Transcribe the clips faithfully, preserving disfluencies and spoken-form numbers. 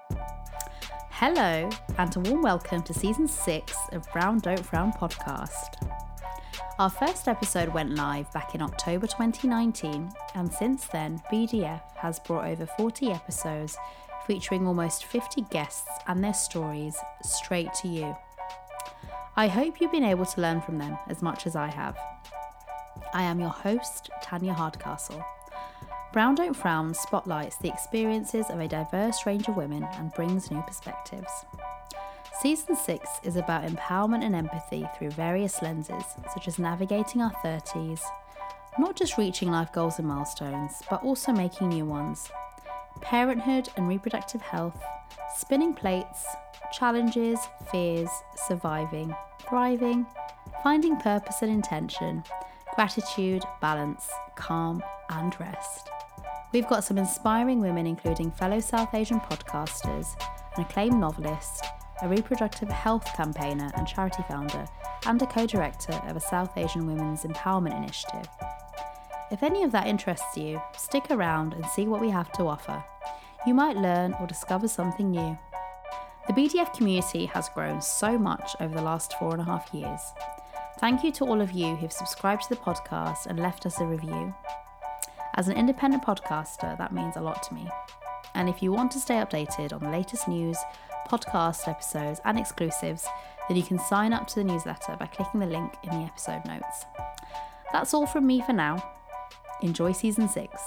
Hello, and a warm welcome to season six of Brown Don't Frown podcast. Our first episode went live back in October twenty nineteen, and since then, B D F has brought over forty episodes featuring almost fifty guests and their stories straight to you. I hope you've been able to learn from them as much as I have. I am your host, Tanya Hardcastle. Brown Don't Frown spotlights the experiences of a diverse range of women and brings new perspectives. Season six is about empowerment and empathy through various lenses, such as navigating our thirties, not just reaching life goals and milestones, but also making new ones, parenthood and reproductive health, spinning plates, challenges, fears, surviving, thriving, finding purpose and intention, gratitude, balance, calm, and rest. We've got some inspiring women, including fellow South Asian podcasters, an acclaimed novelist, a reproductive health campaigner and charity founder, and a co-director of a South Asian Women's Empowerment Initiative. If any of that interests you, stick around and see what we have to offer. You might learn or discover something new. The B D F community has grown so much over the last four and a half years. Thank you to all of you who've subscribed to the podcast and left us a review. As an independent podcaster, that means a lot to me. And if you want to stay updated on the latest news, podcast episodes and exclusives, then you can sign up to the newsletter by clicking the link in the episode notes. That's all from me for now. Enjoy season six.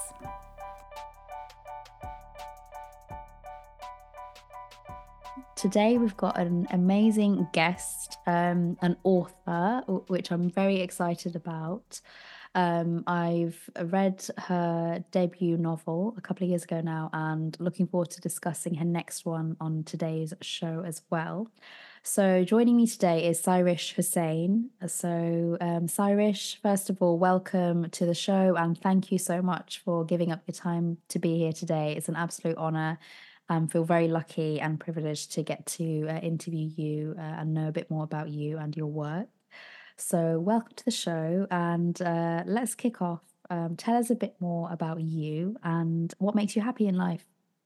Today we've got an amazing guest, um, an author, which I'm very excited about. Um, I've read her debut novel a couple of years ago now and looking forward to discussing her next one on today's show as well. So joining me today is Sairish Hussain. So um, Sairish, first of all, welcome to the show and thank you so much for giving up your time to be here today. It's an absolute honour. I feel very lucky and privileged to get to uh, interview you uh, and know a bit more about you and your work. So welcome to the show and uh, let's kick off. Um, tell us a bit more about you and what makes you happy in life.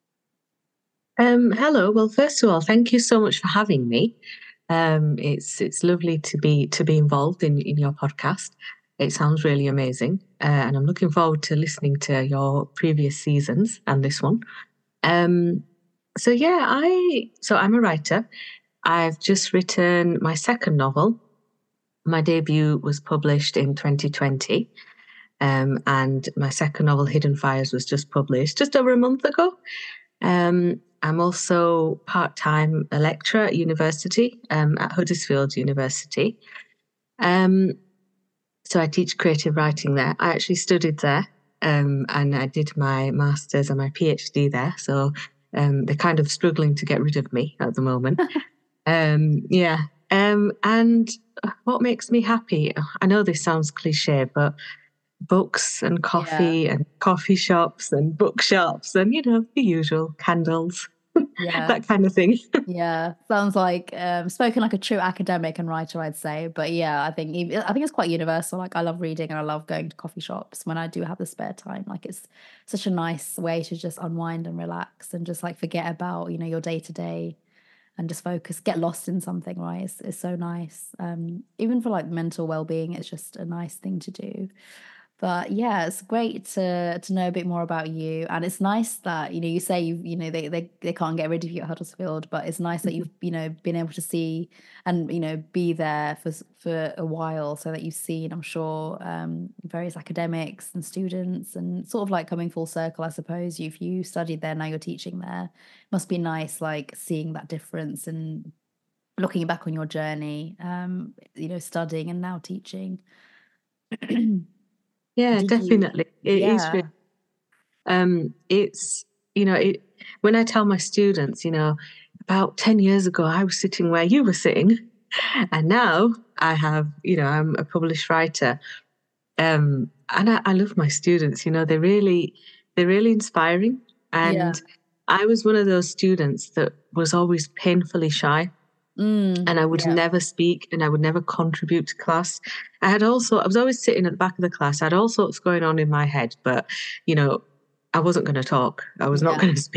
Um, hello. Well, first of all, thank you so much for having me. Um, it's it's lovely to be to be involved in, in your podcast. It sounds really amazing, uh, and I'm looking forward to listening to your previous seasons and this one. Um, so yeah, I so I'm a writer. I've just written my second novel. My debut was published in twenty twenty, um, and my second novel, Hidden Fires, was just published just over a month ago. Um, I'm also part-time a lecturer at university, um, at Huddersfield University. Um, so I teach creative writing there. I actually studied there, um, and I did my master's and my PhD there. So um, they're kind of struggling to get rid of me at the moment. um, yeah. Um, and what makes me happy? I know this sounds cliche, but books and coffee yeah. and coffee shops and bookshops and, you know, the usual candles, yeah. that kind of thing. Yeah, sounds like um, spoken like a true academic and writer, I'd say. But yeah, I think I think it's quite universal. Like I love reading and I love going to coffee shops when I do have the spare time. Like it's such a nice way to just unwind and relax and just like forget about, you know, your day to day. And just focus, get lost in something, right? It's, it's so nice. Um, even for like mental well-being, it's just a nice thing to do. But yeah, it's great to to know a bit more about you. And it's nice that, you know, you say, you you know, they, they, they can't get rid of you at Huddersfield, but it's nice that you've, you know, been able to see and, you know, be there for for a while so that you've seen, I'm sure, um, various academics and students and sort of like coming full circle, I suppose. If you studied there, now you're teaching there. It must be nice, like seeing that difference and looking back on your journey, um, you know, studying and now teaching. Yeah, Did definitely. You, it yeah. is really, um, it's, you know, it, when I tell my students, you know, about ten years ago, I was sitting where you were sitting and now I have, you know, I'm a published writer. Um, and I, I love my students, you know, they're really, they're really inspiring. And yeah. I was one of those students that was always painfully shy. Mm, and I would yeah. never speak and I would never contribute to class. I had also, I was always sitting at the back of the class. I had all sorts going on in my head, but, you know, I wasn't going to talk. I was yeah. not going to speak.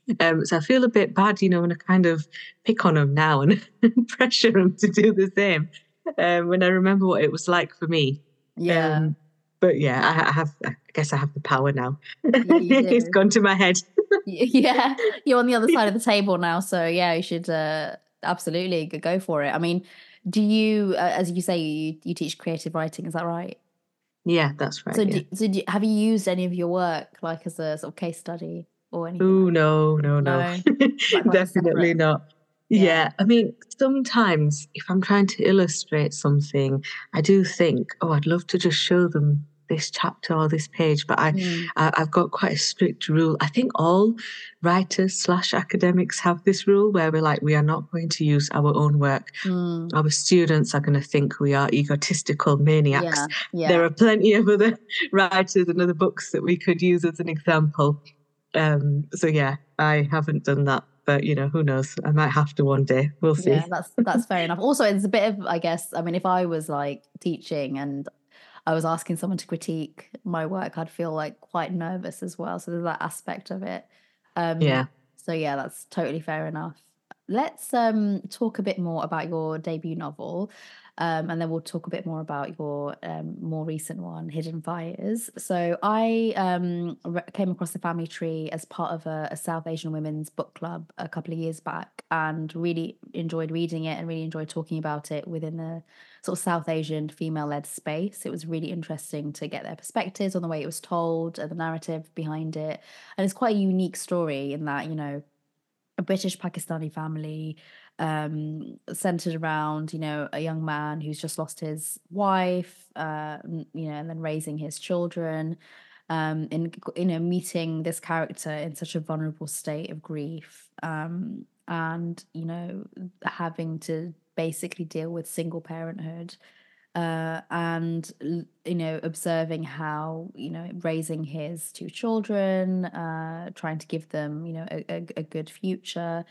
Um, so I feel a bit bad, you know, when I kind of pick on them now and pressure them to do the same. Um, when I remember what it was like for me. Yeah. Um, but yeah, I, I have. I guess I have the power now. Yeah, you It's do. gone to my head. Yeah, you're on the other side of the table now, so yeah, you should uh, absolutely g- go for it. I mean, do you, uh, as you say, you you teach creative writing? Is that right? Yeah, that's right. So, Yeah. do, so do, have you used any of your work like as a sort of case study or anything Oh like that? no, no, no, No, like like a definitely separate. not. Yeah. Yeah, I mean, sometimes if I'm trying to illustrate something, I do think, oh, I'd love to just show them this chapter or this page, but I, Mm, I I've got quite a strict rule. I think all writers slash academics have this rule where we're like, we are not going to use our own work. mm, Our students are going to think we are egotistical maniacs. yeah, There yeah, are plenty of other writers and other books that we could use as an example. Um, so yeah, I haven't done that, but you know, who knows? I might have to one day. We'll yeah. see. That's that's fair enough. Also, it's a bit of, I guess, I mean, if I was like teaching and I was asking someone to critique my work, I'd feel like quite nervous as well. So there's that aspect of it. Um, Yeah. so yeah, that's totally fair enough. Let's um talk a bit more about your debut novel. Um, and then we'll talk a bit more about your um, more recent one, Hidden Fires. So I um, re- came across the family tree as part of a, a South Asian women's book club a couple of years back, and really enjoyed reading it and really enjoyed talking about it within the sort of South Asian female-led space. It was really interesting to get their perspectives on the way it was told, uh, the narrative behind it, and it's quite a unique story in that, you know, a British Pakistani family, um, centered around, you know, a young man who's just lost his wife, uh, n- you know, and then raising his children, um, in, you know, meeting this character in such a vulnerable state of grief, um, and, you know, having to basically deal with single parenthood, uh, and l- you know, observing how, you know, raising his two children, uh, trying to give them, you know, a, a, a good future.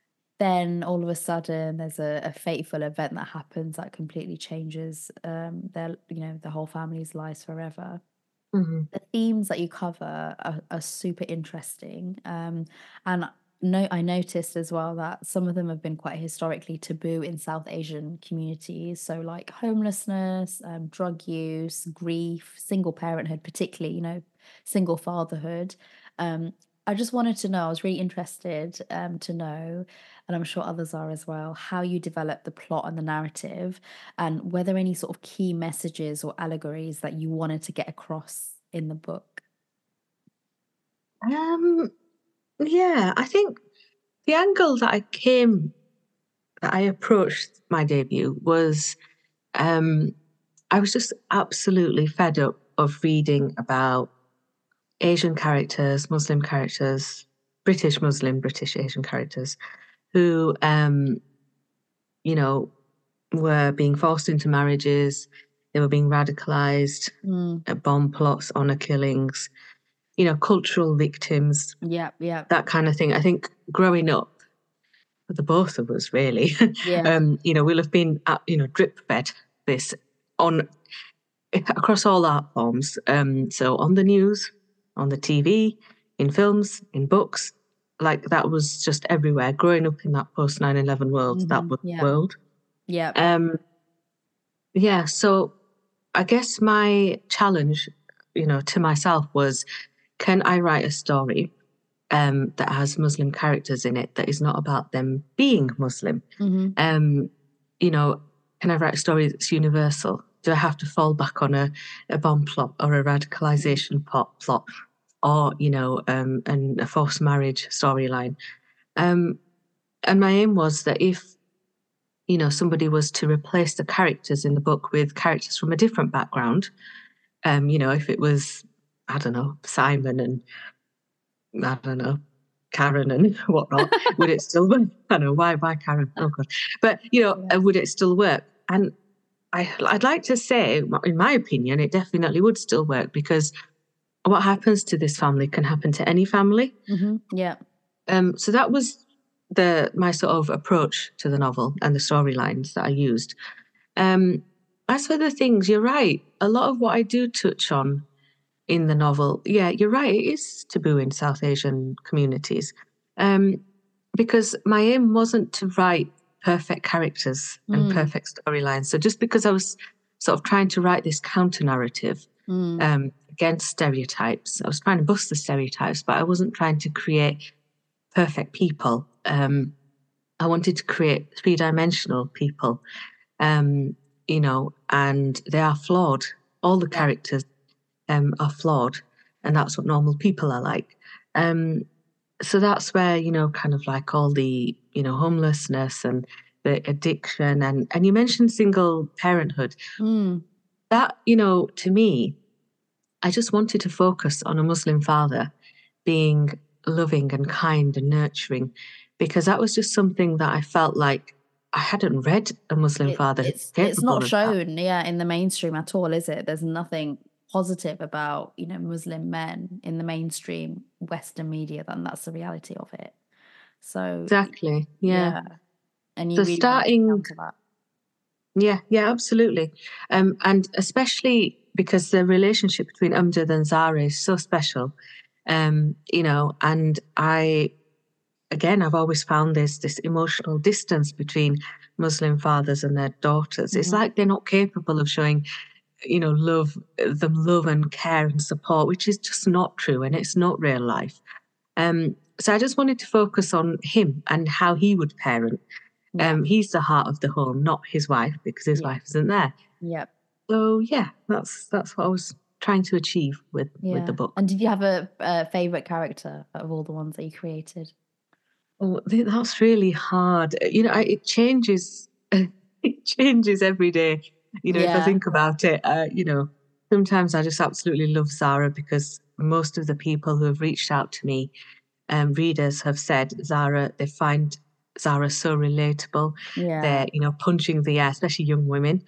Then all of a sudden, there's a, a fateful event that happens that completely changes um, their, you know, the whole family's lives forever. Hmm. The themes that you cover are, are super interesting. Um, and no, I noticed as well that some of them have been quite historically taboo in South Asian communities. So, like homelessness, um, drug use, grief, single parenthood, particularly, you know, single fatherhood. Um, I just wanted to know, I was really interested um, to know, and I'm sure others are as well, how you develop the plot and the narrative, and whether any sort of key messages or allegories that you wanted to get across in the book. Um, yeah, I think the angle that I came, that I approached my debut was, um, I was just absolutely fed up of reading about Asian characters, Muslim characters, British Muslim, British Asian characters who, um, you know, were being forced into marriages, they were being radicalized, Mm, uh, bomb plots, honor killings, you know, cultural victims, yeah, yeah, that kind of thing. I think growing up, for the both of us, really, yeah. um, you know, we'll have been, at, you know, drip fed this on across all art forms. Um, so on the news, on the T V, in films, in books, like that was just everywhere. Growing up in that post nine eleven world, that Hmm. was the Yeah, world. yeah. Um, yeah, so I guess my challenge, you know, to myself was, can I write a story um, that has Muslim characters in it that is not about them being Muslim? Hmm. Um, you know, can I write a story that's universal? Do I have to fall back on a, a bomb plot or a radicalization plot, plot or, you know, um, and a forced marriage storyline? Um, and my aim was that if, you know, somebody was to replace the characters in the book with characters from a different background, um, you know, if it was, I don't know, Simon and I don't know, Karen and whatnot, would it still work? I don't know, why, why Karen? Oh God. But, you know, Yeah. uh, would it still work? And I, I'd like to say, in my opinion, it definitely would still work because what happens to this family can happen to any family. Hmm. Yeah. Um, so that was the my sort of approach to the novel and the storylines that I used. Um, as for the things, you're right. A lot of what I do touch on in the novel, yeah, you're right. It is taboo in South Asian communities. Um, because my aim wasn't to write perfect characters and Mm, perfect storylines. So just because I was sort of trying to write this counter narrative mm, um, against stereotypes, I was trying to bust the stereotypes, but I wasn't trying to create perfect people. Um, I wanted to create three dimensional people, um, you know, and they are flawed. All the yeah. characters um, are flawed, and that's what normal people are like. Um, so that's where, you know, kind of like all the, you know, homelessness and the addiction, and and you mentioned single parenthood. Mm, That, you know, to me, I just wanted to focus on a Muslim father being loving and kind and nurturing, because that was just something that I felt like I hadn't read a Muslim it father who's it's it's capable not of that. shown, yeah, in the mainstream at all, is it? There's nothing positive about, you know, Muslim men in the mainstream Western media, and that's the reality of it. So, Exactly. Yeah. yeah, and you So really wanted to starting, counter that. yeah, yeah, absolutely. Um, and especially because the relationship between Amjad and Zara is so special. Um, you know, and I again, I've always found this this emotional distance between Muslim fathers and their daughters. It's Mhm. like they're not capable of showing, you know, love, them love and care and support, which is just not true, and it's not real life. Um, so I just wanted to focus on him and how he would parent. Yeah, Um, he's the heart of the home, not his wife, because his yeah, wife isn't there. yeah, So yeah, that's that's what I was trying to achieve with with the yeah. book. And did you have a, a favorite character of all the ones that you created? Oh, th- that's really hard. Uh, You know, I, it changes. It changes every day. You know, if I Yeah, think about it, uh, you know, sometimes I just absolutely love Zara, because most of the people who have reached out to me, um, readers, have said Zara, they find Zara so relatable. yeah, They're, you know, punching the air, especially young women.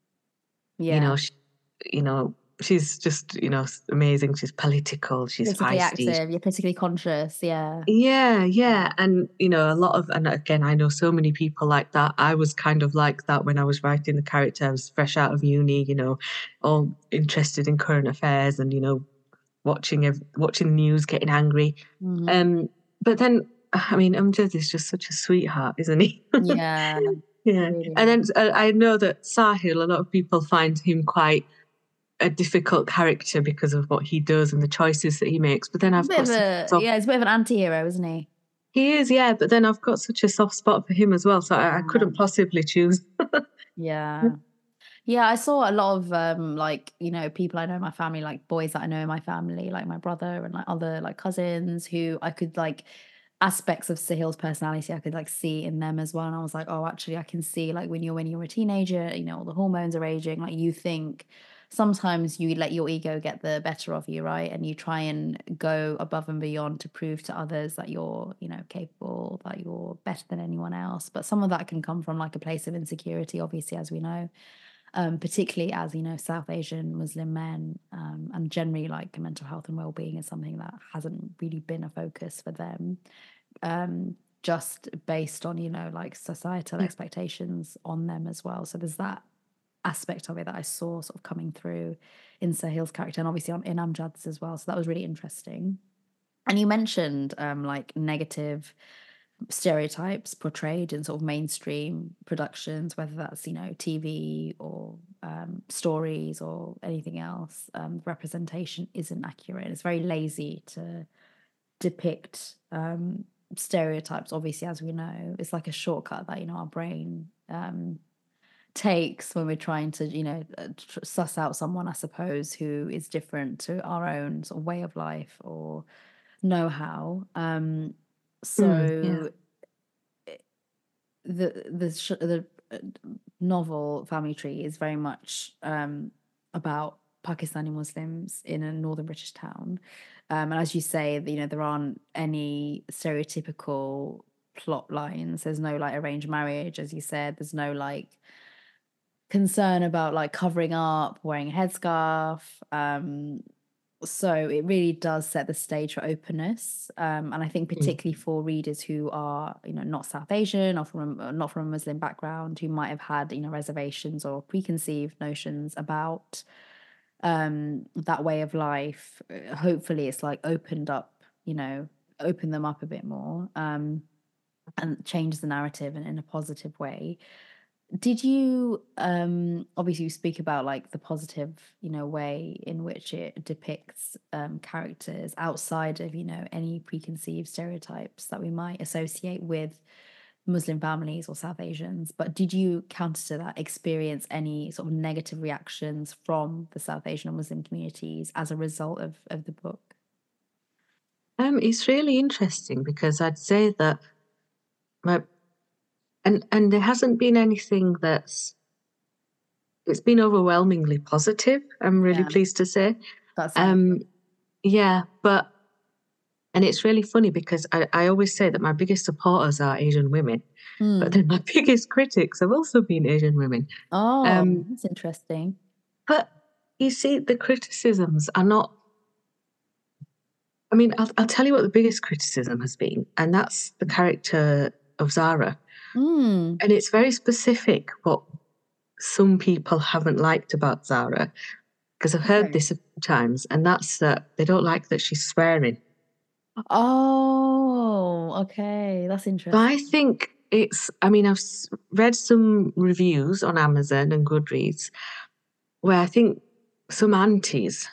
You yeah. know, she, you know, she's just, you know, amazing. She's political. She's Politically feisty. active, you're politically conscious, yeah. Yeah, yeah. And, you know, a lot of, and again, I know so many people like that. I was kind of like that when I was writing the character. I was fresh out of uni, you know, all interested in current affairs and, you know, watching ev- watching the news, getting angry. Mhm. Um, but then, I mean, Amjad is just such a sweetheart, isn't he? Yeah, Yeah. really And is. then uh, I know that Sahil, a lot of people find him quite a difficult character because of what he does and the choices that he makes. But then He's a I've bit got of such a a yeah, he's a bit of an anti-hero, isn't he? He is, yeah, but then I've got such a soft spot for him as well, so I, I Yeah. couldn't possibly choose. Yeah. Yeah, I saw a lot of um like, you know, people I know in my family, like boys that I know in my family, like my brother and like other like cousins who I could like aspects of Sahil's personality I could like see in them as well. And I was like, oh, actually I can see like when you're when you're a teenager, you know, all the hormones are raging, like you think sometimes you let your ego get the better of you, right? And you try and go above and beyond to prove to others that you're, you know, capable, that you're better than anyone else. But some of that can come from like a place of insecurity, obviously, as we know, um, particularly as, you know, South Asian Muslim men, um, and generally like mental health and well-being is something that hasn't really been a focus for them, um, just based on, you know, like societal expectations on them as well. So there's that aspect of it that I saw sort of coming through in Sahil's character and obviously on in Amjad's as well. So that was really interesting. And you mentioned um, like negative stereotypes portrayed in sort of mainstream productions, whether that's, you know, T V or um, stories or anything else. Um, representation isn't accurate. It's very lazy to depict um, stereotypes. Obviously, as we know, it's like a shortcut that, you know, our brain um, takes when we're trying to, you know, uh, tr- suss out someone, I suppose, who is different to our own sort of way of life or know-how. Um, Mm, yeah. so the the sh- the uh, novel Family Tree is very much um, about Pakistani Muslims in a northern British town, um, and as you say, you know, there aren't any stereotypical plot lines. There's no like arranged marriage, as you said. There's no like concern about like covering up, wearing a headscarf. Um, so it really does set the stage for openness, um, and I think Mm, particularly for readers who are, you know, not South Asian or from a, not from a Muslim background, who might have had, you know, reservations or preconceived notions about um, that way of life. uh, Hopefully, it's like opened up, you know, open them up a bit more, um, and change the narrative in, in a positive way. Did you, um, obviously you speak about like the positive, you know, way in which it depicts um, characters outside of, you know, any preconceived stereotypes that we might associate with Muslim families or South Asians. But did you, counter to that, experience any sort of negative reactions from the South Asian or Muslim communities as a result of, of the book? Um, it's really interesting because I'd say that my and and there hasn't been anything that's it's been overwhelmingly positive. I'm really Yeah, pleased to say. that's nice. Um, yeah, but and it's really funny because I, I always say that my biggest supporters are Asian women, but Mm. then my biggest critics have also been Asian women. Oh, Um, that's interesting. but you see, the criticisms are not. I mean, I'll, I'll tell you what the biggest criticism has been, and that's the character of Zara. Mm. And it's very specific what some people haven't liked about Zara, because I've heard Okay. this a few times, and that's that they don't like that she's swearing. Oh, okay. That's So interesting. I think it's, I mean, I've s- read some reviews on Amazon and Goodreads where I think some aunties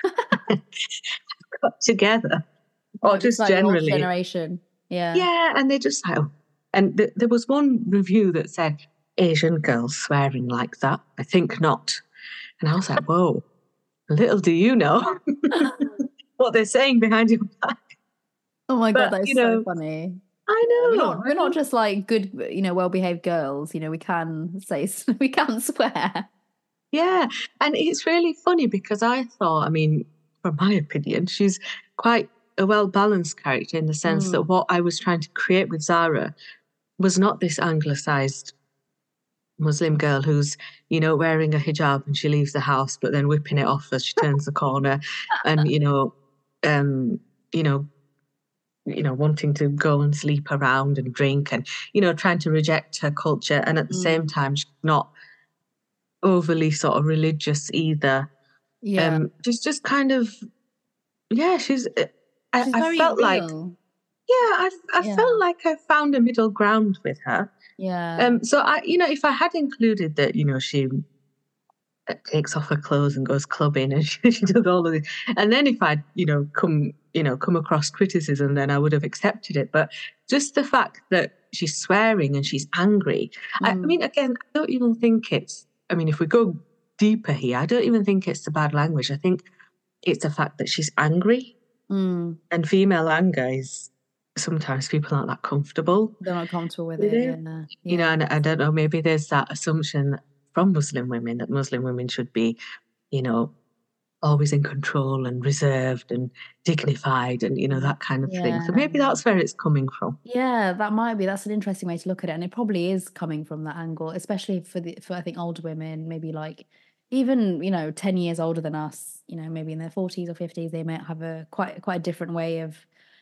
got together, or What, just just like the older generally, generation? Yeah. yeah, and they just like, oh. And th- there was one review that said, Asian girls swearing like that? I think not. And I was like, whoa, little do you know what they're saying behind your back. Oh my God, But, that you is so know, funny. I Yeah, we're know, not I we're not know. just like good, you know, well-behaved girls. You know, we can say s- we can swear. Yeah. And it's really funny because I thought, I mean, from my opinion, she's quite a well balanced character in the sense that Mm. what I was trying to create with Zara was not this anglicized Muslim girl who's, you know, wearing a hijab and she leaves the house, but then whipping it off as she turns the corner and, you know, um, you know, you know, wanting to go and sleep around and drink and, you know, trying to reject her culture. And at the same Mm. time, she's not overly sort of religious either. Yeah, Um, she's just kind of, yeah, she's, uh, I, she's I very felt like, real. yeah, I, I Yeah, felt like I found a middle ground with her. yeah. Um, so I, you know, if I had included that, you know, she uh, takes off her clothes and goes clubbing and she, she does all of this. And then if I'd, you know, come, you know, come across criticism, then I would have accepted it. But just the fact that she's swearing and she's angry, I, I Mm. mean, again, I don't even think it's, I mean, if we go deeper here, I don't even think it's the bad language. I think it's the fact that she's angry, Mm. and female anger is sometimes people aren't that comfortable They're not comfortable with with it. it. Yeah, You know, yeah. and I don't know, maybe there's that assumption from Muslim women that Muslim women should be, you know, always in control and reserved and dignified and, you know, that kind of thing. So Yeah. maybe that's where it's coming from. Yeah, that might be. That's an interesting way to look at it, and it probably is coming from that angle, especially for the for I think older women, maybe like even you know ten years older than us. You know, maybe in their forties or fifties, they might have a quite quite a different way of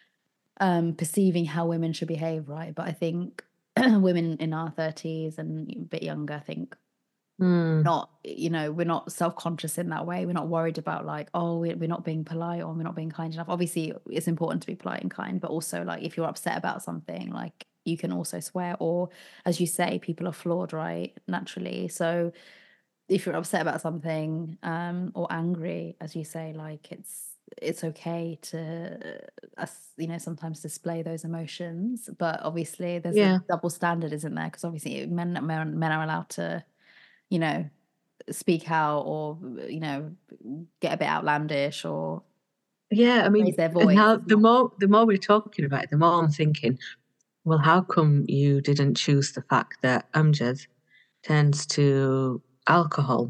um perceiving how women should behave, right? But I think women in our thirties and a bit younger, I think Mm, not, you know, we're not self-conscious in that way. We're not worried about like, oh, we're, we're not being polite or we're not being kind enough. Obviously, it's important to be polite and kind, but also like if you're upset about something, like you can also swear. Or as you say, people are flawed, right? Naturally. So if you're upset about something, um, or angry, as you say, like it's it's okay to uh, us, you know, sometimes display those emotions. But obviously there's a yeah. double standard, isn't there? Because obviously men men men are allowed to, you know, speak out or, you know, get a bit outlandish or Yeah. I raise mean, their and voice. now It's the not. more the more we're talking about it, the more I'm thinking, well, how come you didn't choose the fact that Amjad turns to alcohol,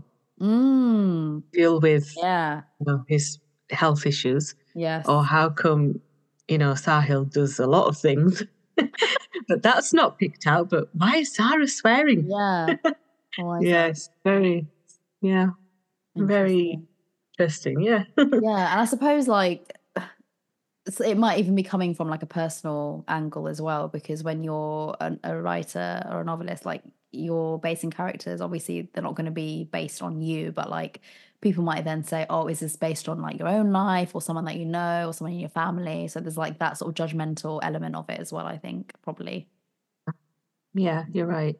Mm, deal with, yeah. you know, his health issues? Or Yes. how come, you know, Sahil does a lot of things, but that's not picked out. But why is Sarah swearing? Yeah. Why is that Yes, very, yeah, very interesting? interesting. Yeah. Yeah, and I suppose like it's- it might even be coming from like a personal angle as well, because when you're a, a writer or a novelist, like you're basing characters, obviously they're not going to be based on you, but like people might then say, oh, is this based on like your own life or someone that you know or someone in your family? So there's like that sort of judgmental element of it as well, I think, probably. Yeah, you're right.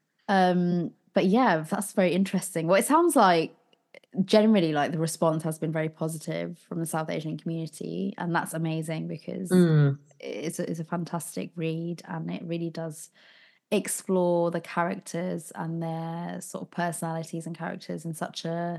Um, but yeah, that's very interesting. Well, it sounds like generally like the response has been very positive from the South Asian community, and that's amazing because Mm. it's a, it's a fantastic read, and it really does explore the characters and their sort of personalities and characters in such a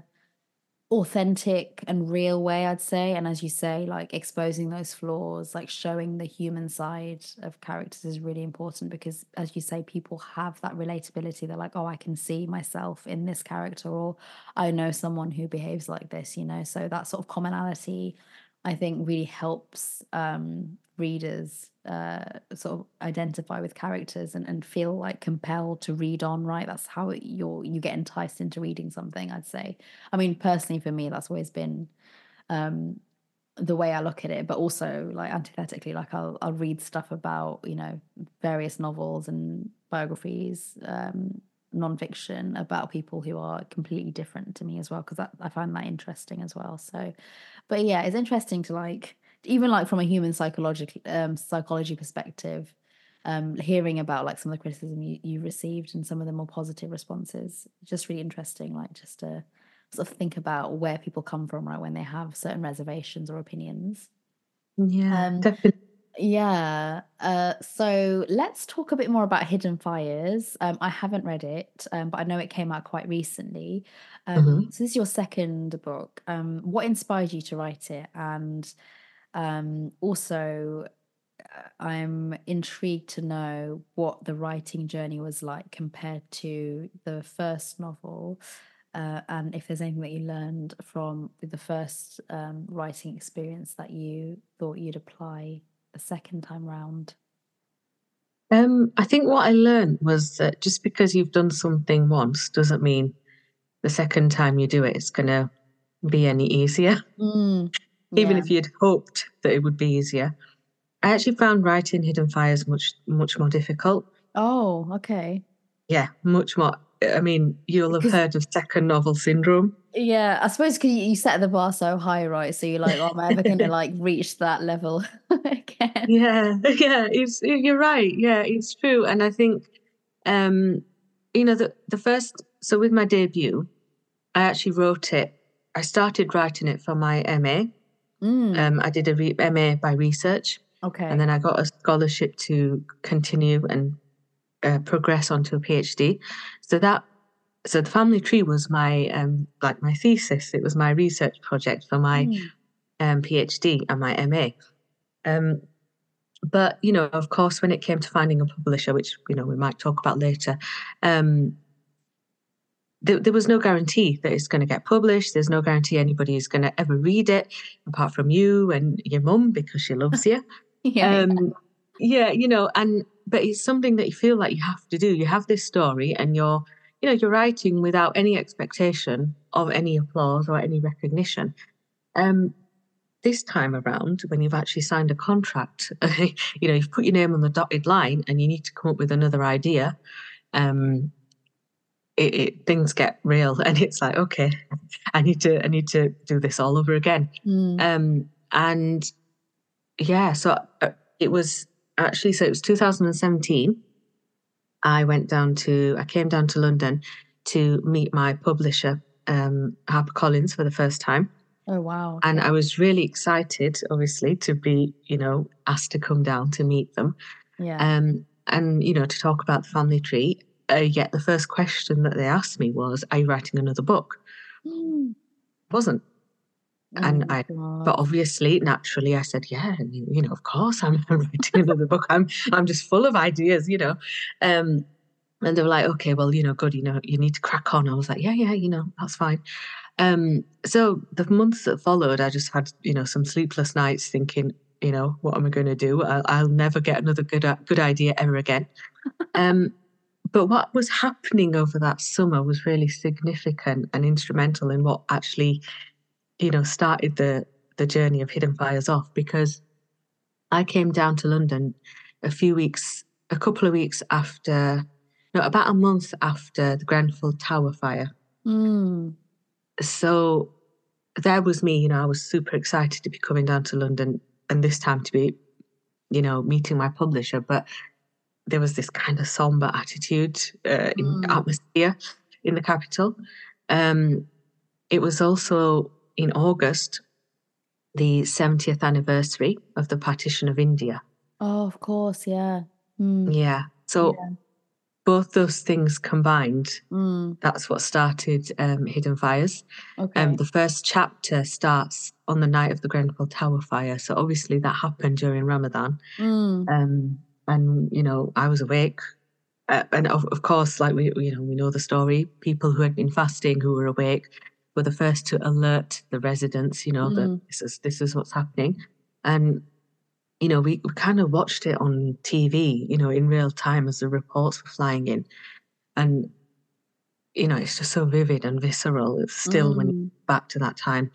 authentic and real way, I'd say. And as you say, like exposing those flaws, like showing the human side of characters is really important because, as you say, people have that relatability. They're like, oh, I can see myself in this character, or I know someone who behaves like this, you know? So that sort of commonality, I think, really helps um, readers uh, sort of identify with characters and, and feel like compelled to read on, right? That's how it, you're, you get enticed into reading something, I'd say. I mean, personally, for me, that's always been um, the way I look at it, but also like antithetically, like I'll, I'll read stuff about, you know, various novels and biographies, um, nonfiction about people who are completely different to me as well, because I find that interesting as well. So, but yeah, it's interesting to like, even like from a human psychological um, psychology perspective, um, hearing about like some of the criticism you, you received and some of the more positive responses, just really interesting, like just to sort of think about where people come from, right, when they have certain reservations or opinions. Yeah, Um, definitely. yeah. Uh, so let's talk a bit more about Hidden Fires. Um, I haven't read it, um, but I know it came out quite recently. Um, Mm-hmm. so this is your second book. Um, what inspired you to write it? And um, also, uh, I'm intrigued to know what the writing journey was like compared to the first novel, uh, and if there's anything that you learned from the first um, writing experience that you thought you'd apply the second time round. Um, I think what I learned was that just because you've done something once doesn't mean the second time you do it, it's going to be any easier, Mm, even yeah. if you'd hoped that it would be easier. I actually found writing Hidden Fires much, much more difficult. Oh, okay. Yeah, much more. I mean, you'll have Because heard of second novel syndrome. yeah, I suppose because you, you set the bar so high, right? So you're like, oh, am I ever going to like reach that level again? Yeah, yeah, it's you're right. Yeah, it's true. And I think, um, you know, the the first. So with my debut, I actually wrote it. I started writing it for my M A. Mm, Um, I did a re- M A by research, and okay. then I got a scholarship to continue and uh, progress onto a PhD. So that so the family tree was my um like my thesis. It was my research project for my Mm, um PhD and my M A. Um, but you know, of course, when it came to finding a publisher, which you know we might talk about later, um, there, there was no guarantee that it's going to get published. There's no guarantee anybody is going to ever read it, apart from you and your mum because she loves you. yeah, yeah. Um, yeah, you know, and but it's something that you feel like you have to do. You have this story, and you're, you know, you're writing without any expectation of any applause or any recognition. Um, this time around, when you've actually signed a contract, you know, you've put your name on the dotted line, and you need to come up with another idea. Um, it, it things get real, and it's like, okay, I need to, I need to do this all over again. Mm, Um, and yeah, so uh, it was actually, so it was two thousand seventeen. I went down to, I came down to London to meet my publisher, um, HarperCollins, for the first time. oh, wow. And Okay. I was really excited, obviously, to be, you know, asked to come down to meet them. Yeah. Um, and, you know, to talk about the family tree. Uh, yet the first question that they asked me was, are you writing another book? Mm. I wasn't. Oh And my I, but God. obviously, naturally, I said, yeah, and, you know, of course, I'm, I'm writing another book. I'm, I'm just full of ideas, you know. Um, and they were like, okay, well, you know, good, you know, you need to crack on. I was like, yeah, yeah, you know, that's fine. Um, so the months that followed, I just had, you know, some sleepless nights thinking, you know, what am I going to do? I'll, I'll never get another good good idea ever again. Um, but what was happening over that summer was really significant and instrumental in what actually, you know, started the the journey of Hidden Fires off, because I came down to London a few weeks, a couple of weeks after no, about a month after the Grenfell Tower fire. Mm. So there was me, you know, I was super excited to be coming down to London and this time to be, you know, meeting my publisher. But there was this kind of somber attitude uh, in Mm. atmosphere in the capital. Um, it was also in August, the seventieth anniversary of the partition of India. Oh, of course, yeah. Mm. Yeah. So Yeah. both those things combined, Mm. that's what started um, Hidden Fires. Okay. Um, the first chapter starts on the night of the Grenfell Tower fire. So obviously that happened during Ramadan. Mm. Um, and, you know, I was awake. Uh, and of, of course, like we, you know, we know the story. People who had been fasting, who were awake, were the first to alert the residents, you know, that Mm. this is this is what's happening. And, you know, we, we kind of watched it on T V, you know, in real time as the reports were flying in. And, you know, it's just so vivid and visceral. It's still when you Mm. back to that time.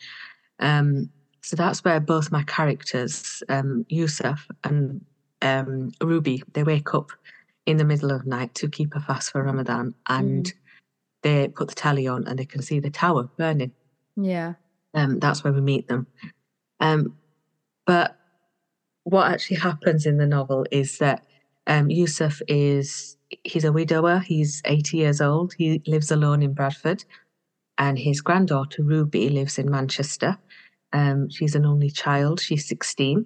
Um, so that's where both my characters, um, Yusuf and um, Ruby, they wake up in the middle of the night to keep a fast for Ramadan, and Mm. they put the telly on and they can see the tower burning. Yeah. Um, that's where we meet them. Um, but what actually happens in the novel is that um, Yusuf is he's a widower. He's eighty years old. He lives alone in Bradford, and his granddaughter Ruby lives in Manchester. Um, she's an only child. She's sixteen.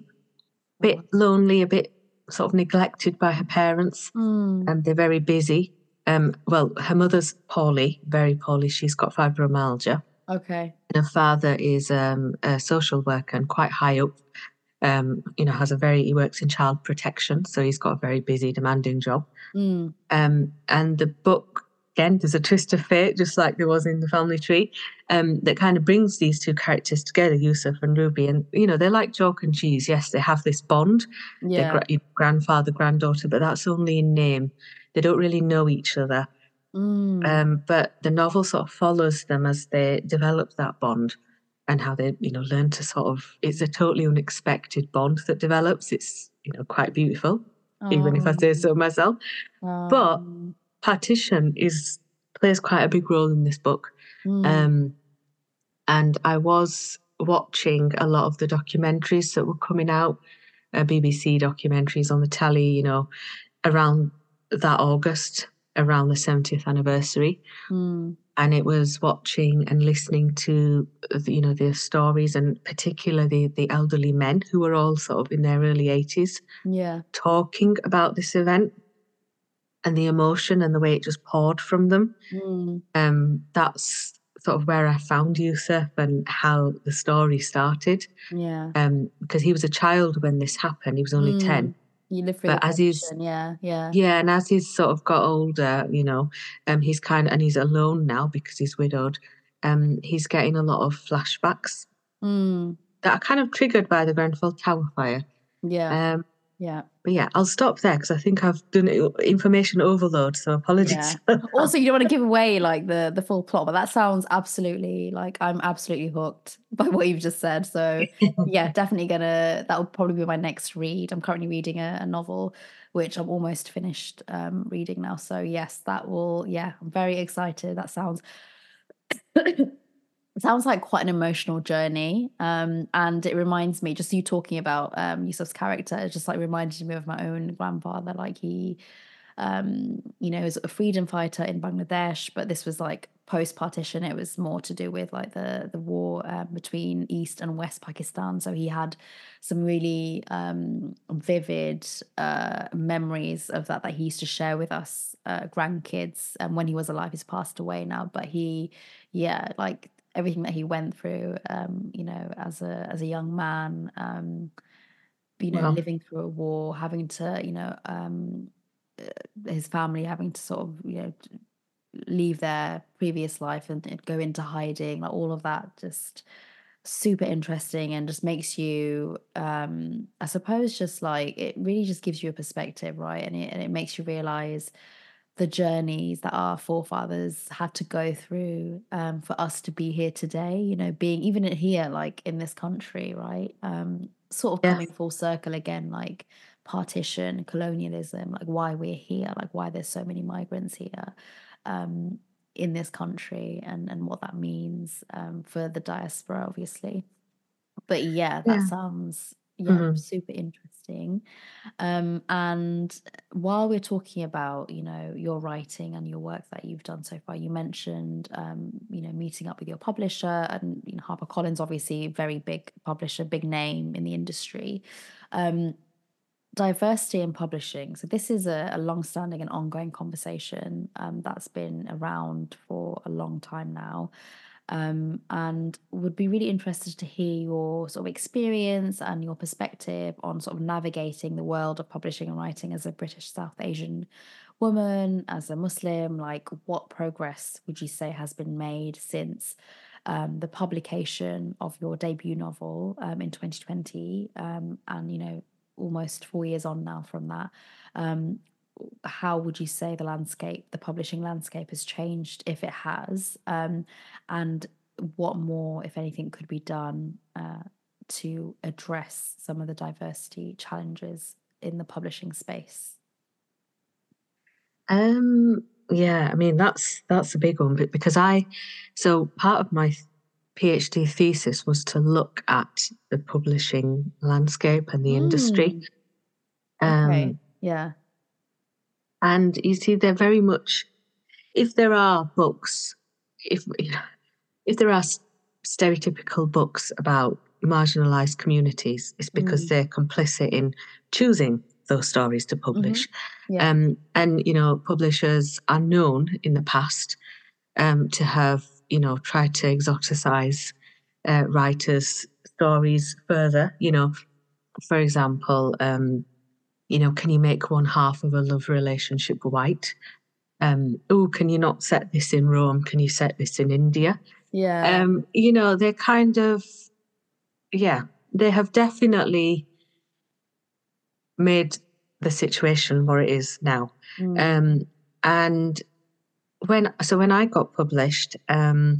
A bit lonely, a bit sort of neglected by her parents. Mm. And they're very busy. Um, well, her mother's poorly, very poorly. She's got fibromyalgia. Okay. And her father is um, a social worker and quite high up. Um, you know, has a very, he works in child protection. So he's got a very busy, demanding job. Mm. Um, and the book, again, there's a twist of fate, just like there was in The Family Tree, um, that kind of brings these two characters together, Yusuf and Ruby. And, you know, they're like chalk and cheese. Yes, they have this bond, Yeah. their gra- grandfather, granddaughter, but that's only in name. They don't really know each other. Mm. Um, but the novel sort of follows them as they develop that bond and how they, you know, learn to sort of, it's a totally unexpected bond that develops. It's, you know, quite beautiful, even if I say so myself. But Um, partition is plays quite a big role in this book. mm. Um, and I was watching a lot of the documentaries that were coming out, uh, B B C documentaries on the telly, you know, around that August, around the seventieth anniversary. Mm. And it was watching and listening to, you know, their stories, and particularly the elderly men who were all sort of in their early eighties, Yeah. talking about this event and the emotion and the way it just poured from them. Mm. Um, that's sort of where I found Yusuf and how the story started. Yeah. Um, because he was a child when this happened. He was only Mm. ten. You live through But the as he's partition. Yeah. Yeah. yeah, and as he's sort of got older, you know, um, he's kind of and he's alone now because he's widowed. Um, he's getting a lot of flashbacks Mm. that are kind of triggered by the Grenfell Tower fire. Yeah. Um, Yeah. but yeah, I'll stop there because I think I've done it- information overload. So apologies. Yeah. for that. Also, you don't want to give away like the the full plot, but that sounds absolutely like I'm absolutely hooked by what you've just said. So yeah, definitely gonna that will probably be my next read. I'm currently reading a, a novel which I'm almost finished um reading now. So yes, that will yeah, I'm very excited. That sounds it sounds like quite an emotional journey. Um, and it reminds me, just you talking about um Yusuf's character, it just like reminded me of my own grandfather. Like he um, you know, is a freedom fighter in Bangladesh, but this was like post-partition. It was more to do with like the the war uh, between East and West Pakistan. So he had some really um, vivid uh, memories of that that he used to share with us uh, grandkids. And when he was alive, he's passed away now. But he, yeah, like everything that he went through, um, you know, as a as a young man. Um, you know, Well, living through a war, having to, you know, um, his family having to sort of, you know, leave their previous life and, and go into hiding, like all of that, just super interesting and just makes you, um, I suppose, just like it really just gives you a perspective, right? And it and it makes you realize the journeys that our forefathers had to go through um, for us to be here today, you know, being even here, like in this country, right? Um, sort of yeah, coming full circle again, like partition, colonialism, like why we're here, like why there's so many migrants here um, in this country, and, and what that means um, for the diaspora, obviously. But yeah, that Yeah. sounds yeah Mhm. super interesting. Um, and while we're talking about, you know, your writing and your work that you've done so far, you mentioned, um, you know, meeting up with your publisher, and you know, HarperCollins, obviously, very big publisher, big name in the industry. Um, diversity in publishing. So this is a, a long-standing and ongoing conversation um, that's been around for a long time now. Um, and would be really interested to hear your sort of experience and your perspective on sort of navigating the world of publishing and writing as a British South Asian woman, as a Muslim. Like, what progress would you say has been made since um, the publication of your debut novel um, in twenty twenty, um, and you know, almost four years on now from that? Um, how would you say the landscape, the publishing landscape, has changed, if it has? Um, and what more, if anything, could be done uh, to address some of the diversity challenges in the publishing space? Um, yeah, I mean that's that's a big one, but because I, so part of my PhD thesis was to look at the publishing landscape and the industry. Mm, okay. Um, Yeah. and you see, they're very much, if there are books, if if there are stereotypical books about marginalized communities, it's because Mm. they're complicit in choosing those stories to Mm-hmm. publish. Yeah. Um, and, you know, publishers are known in the past um, to have, you know, tried to exoticize uh, writers' stories further. You know, for example, um, you know, can you make one half of a love relationship white? Um, oh, can you not set this in Rome? Can you set this in India? Yeah. Um, you know, they're kind of, yeah, they have definitely made the situation what it is now. Mm. Um, and when, so when I got published, um,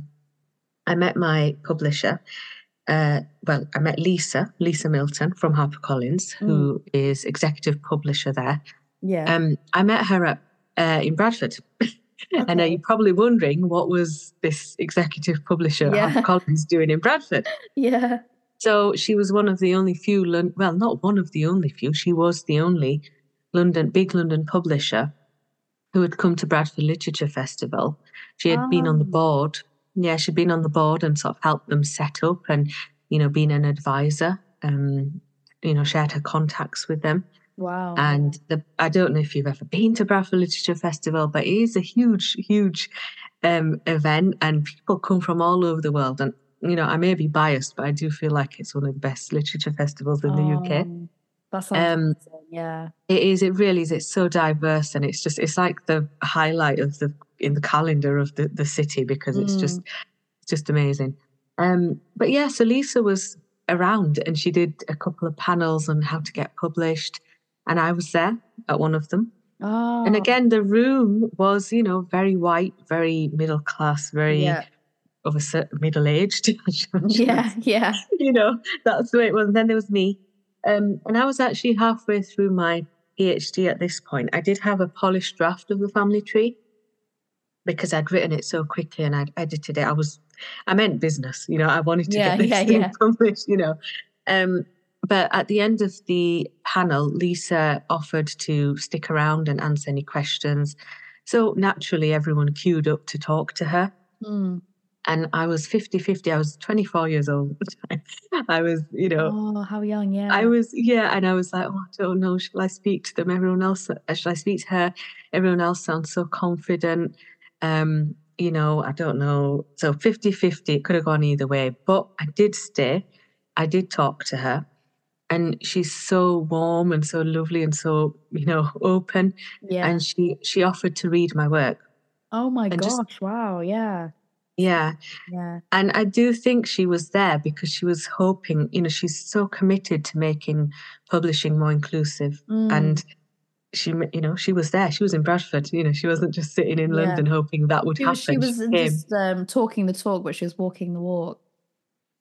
I met my publisher. Uh, well, I met Lisa, Lisa Milton from HarperCollins, Mm. who is executive publisher there. Yeah. Um, I met her at, uh, in Bradford. And uh, Okay. you're probably wondering, what was this executive publisher at Yeah. HarperCollins doing in Bradford? Yeah. So she was one of the only few, Lon- well, not one of the only few, she was the only London, big London publisher who had come to Bradford Literature Festival. She had been on the Um, board. Yeah, she'd been on the board and sort of helped them set up and, you know, been an advisor, um, you know, shared her contacts with them. wow. And the, I don't know if you've ever been to Bradford Literature Festival, but it is a huge, huge um, event, and people come from all over the world. And you know, I may be biased, but I do feel like it's one of the best literature festivals in the U K. Um, that sounds Um, amazing. Yeah. it is. It really is. It's so diverse, and it's just. It's like the highlight of the in the calendar of the, the city, because it's just Mm. it's just amazing. Um, but yeah, so Lisa was around, and she did a couple of panels on how to get published, and I was there at one of them. And Oh, again, the room was, you know, very white, very middle class, very yeah. of a certain middle aged. Yeah. Yeah. You know, that's the way it was. And then there was me. Um, and I was actually halfway through my PhD at this point. I did have a polished draft of the family tree because I'd written it so quickly and I'd edited it. I was, I meant business, you know, I wanted to Yeah. get this Yeah. thing Yeah. published, you know. Um, but at the end of the panel, Lisa offered to stick around and answer any questions. So naturally, everyone queued up to talk to her. Mm. And I was fifty fifty. I was twenty-four years old at the time. I was, you know, Oh, how young. I Yeah. was, yeah. And I was like, oh, I don't know. Shall I speak to them? Everyone else, uh, shall I speak to her? Everyone else sounds so confident. Um, you know, I don't know. So fifty fifty, it could have gone either way. But I did stay. I did talk to her. And she's so warm and so lovely and so, you know, open. Yeah. And she she offered to read my work. Oh my And just, gosh. Wow. Yeah. yeah. Yeah. And I do think she was there because she was hoping, you know, she's so committed to making publishing more inclusive. Mm. And she, you know, she was there. She was in Bradford, you know, she wasn't just sitting in Yeah. London hoping that would She was, she happen. She was came. just um, talking the talk, but she was walking the walk.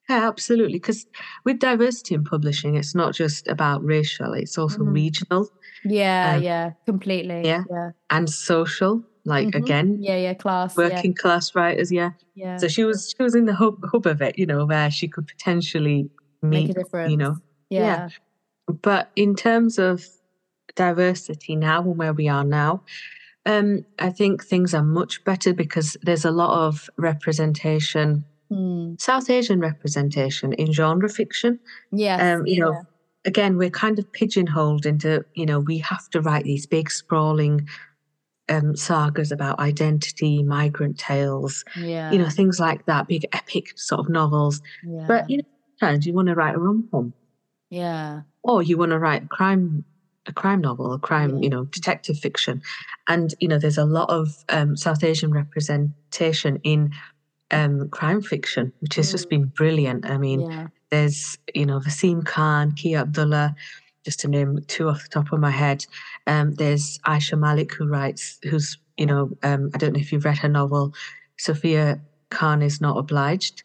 Yeah, absolutely. Because with diversity in publishing, it's not just about racial, it's also Mm. regional. Yeah, Um, yeah, completely. yeah. Yeah. And social, like hmm again, Yeah, yeah, class. Yeah, working class writers, yeah. yeah. So she was she was in the hub hub of it, you know, where she could potentially Make a meet, you difference. know. Yeah. Yeah. But in terms of diversity now and where we are now, um, I think things are much better because there's a lot of representation, Mm. South Asian representation in genre fiction. Yes. Um, you know, Yeah. again, we're kind of pigeonholed into, you know, we have to write these big sprawling um, sagas about identity, migrant tales, you know, Yeah. things like that, big epic sort of novels. Yeah. But you know, sometimes you want to write a rom-com, Yeah. or you want to write a crime, a crime novel, a crime, Yeah. you know, detective fiction, and you know, there's a lot of um, South Asian representation in um, crime fiction, which has just Mm. been brilliant. I mean, Yeah. there's, you know, Vaseem Khan, Kia Abdullah, just to name two off the top of my head. Um, there's Aisha Malik, who writes, who's, you know, um, I don't know if you've read her novel, Sophia Khan is Not Obliged.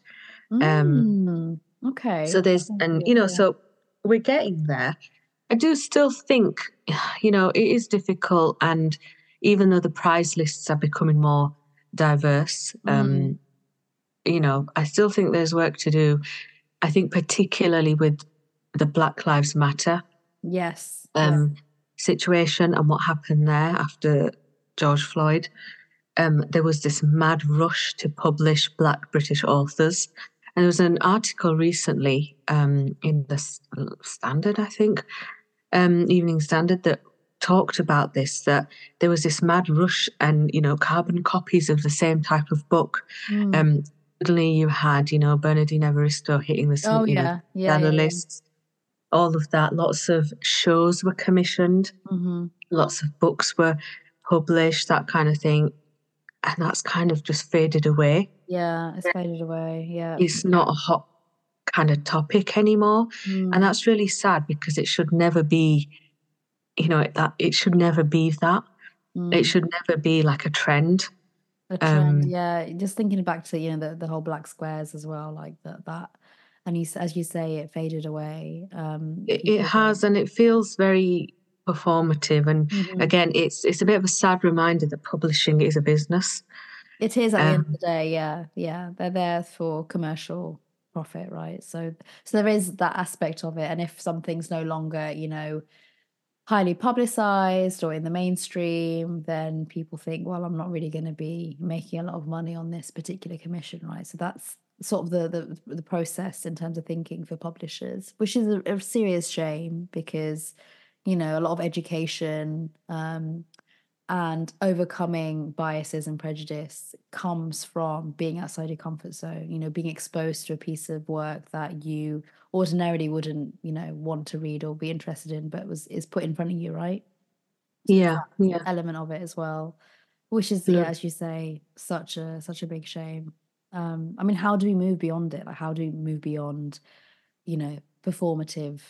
Um, Mm. so Okay. there's, Thank and, you. you know, Yeah. so we're getting there. I do still think, you know, it is difficult. And even though the prize lists are becoming more diverse, Mm. um, you know, I still think there's work to do. I think particularly with the Black Lives Matter Yes. Yeah. um, situation and what happened there after George Floyd. Um, there was this mad rush to publish Black British authors. And there was an article recently um, in the Standard, I think, um, Evening Standard, that talked about this, that there was this mad rush and, you know, carbon copies of the same type of book. Mm. Um, suddenly you had, you know, Bernardine Evaristo hitting the, Oh you know, yeah. Yeah. seller Yeah. Yeah. lists, all of that. Lots of shows were commissioned, Mm-hmm. lots of books were published, that kind of thing. And that's kind of just faded away. Yeah. It's faded away. Yeah. It's not a hot kind of topic anymore. And Mm. that's really sad because it should never be, you know, that it should never be that. It Mm. should never be like a trend. A trend. Um, Yeah. Just thinking back to, you know, the, the whole black squares as well, like that, that, and you, s- as you say, it faded away. Um, it, it people has, don't. and it feels very performative. And Mhm. again, it's it's a bit of a sad reminder that publishing is a business. It is at the end of Um, the day, yeah, yeah. They're there for commercial profit, right? So, so there is that aspect of it. And if something's no longer, you know, highly publicized or in the mainstream, then people think, well, I'm not really going to be making a lot of money on this particular commission, right? So that's sort of the the, the process in terms of thinking for publishers, which is a, a serious shame because, you know, a lot of education, um, and overcoming biases and prejudice comes from being outside your comfort zone, you know, being exposed to a piece of work that you ordinarily wouldn't, you know, want to read or be interested in, but was is put in front of you, right? So there's yeah, that yeah, element of it as well, which is, yeah, absolutely. as you say, such a such a big shame. Um, I mean, how do we move beyond it? Like, how do we move beyond, you know, performative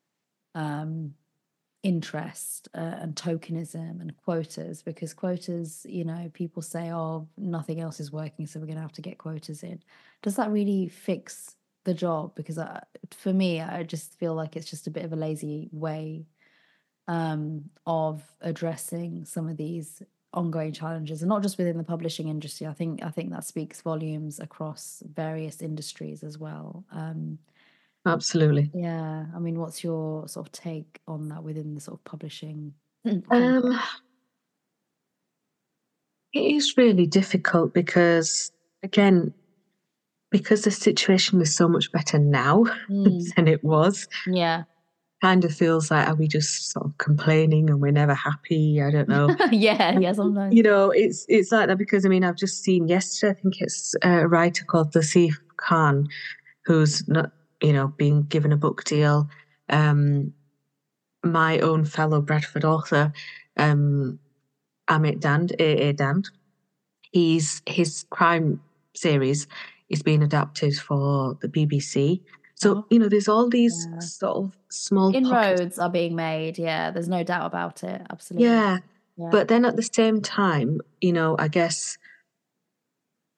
um interest, uh, and tokenism and quotas, because quotas, you know, people say, oh, nothing else is working, so we're going to have to get quotas in. Does that really fix the job? Because I, for me, I just feel like it's just a bit of a lazy way um, of addressing some of these ongoing challenges, and not just within the publishing industry. I think I think that speaks volumes across various industries as well. Um, Absolutely. yeah, I mean, what's your sort of take on that within the sort of publishing Um, context? it is really difficult because, again, because the situation is so much better now Mm, than it was. yeah. Kind of feels like, are we just sort of complaining and we're never happy? I don't know. Yeah, And, yeah, sometimes. you know, it's it's like that because I mean, I've just seen yesterday. I think it's a writer called Lasif Khan, who's not, you know, being given a book deal. Um, my own fellow Bradford author, um, Amit Dand, A. A. Dand. He's his crime series is being adapted for the B B C. So, Oh, you know, there's all these yeah. sort of small pockets. Inroads are being made. Yeah, there's no doubt about it. Absolutely. Yeah. Yeah. But then at the same time, you know, I guess